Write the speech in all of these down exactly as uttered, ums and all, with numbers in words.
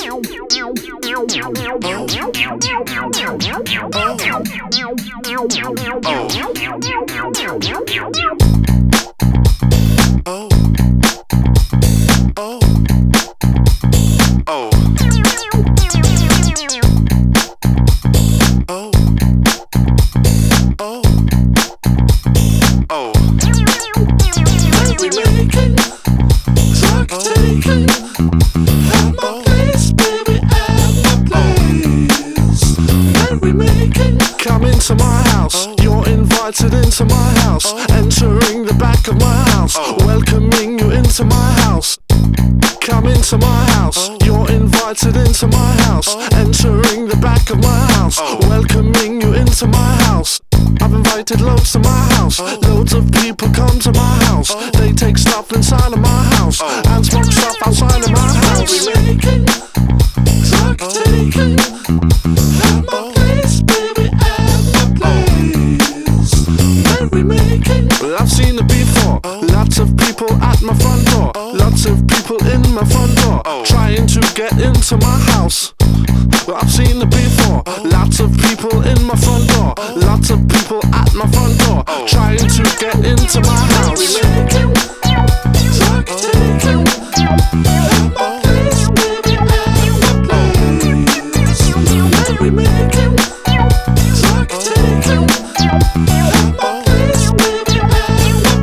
Into my house, entering the back of my house, welcoming you into my house. Come into my house, you're invited into my house, entering the back of my house, welcoming you into my house. I've invited loads to my house, loads of people come to my house. They take stuff inside of my house and smoke stuff outside of my house. Making, drug taking, at my place, baby, at my place. Merrymaking. I've seen it before. Lots of people at my front door. Lots of people in my front door trying to get into my house. I've seen it before. Lots of people in my front door. Lots of people at my front door trying to get into my house. Merrymaking, drug taking, at my place, baby, at my place. Merrymaking, drug taking, at my place, baby, at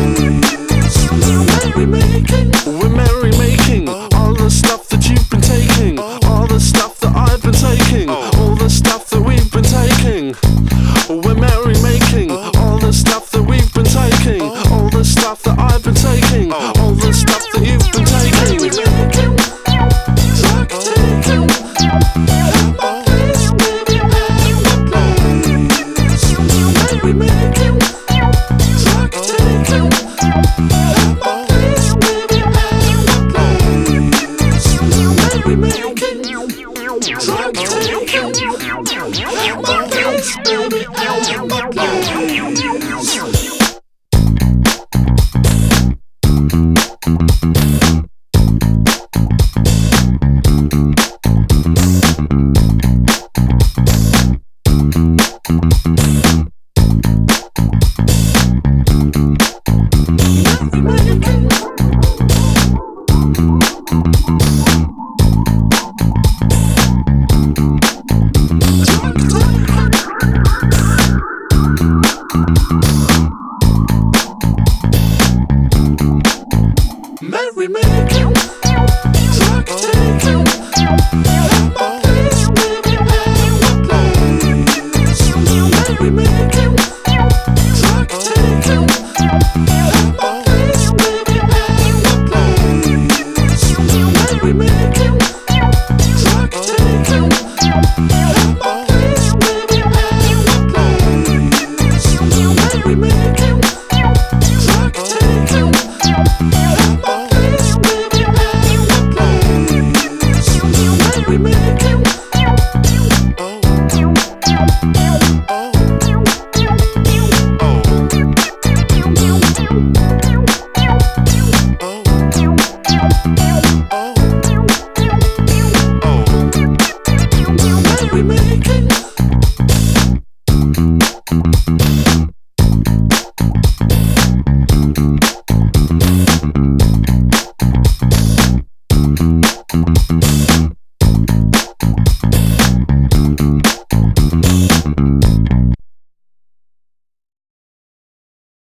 my place. Merrymaking, we're merrymaking all the stuff that you've been taking, all the stuff that I've been taking, all the stuff that we've been taking. We're merrymaking all the stuff that we've been taking, all the stuff that I've been taking, all the stuff that you've been taking. Merrymaking, drug taking, at my place, baby, at my place. Merrymaking, drug taking, at my place, baby, at my place. Merrymaking, drug taking, at my place, baby, at my place. Merrymaking, drug taking,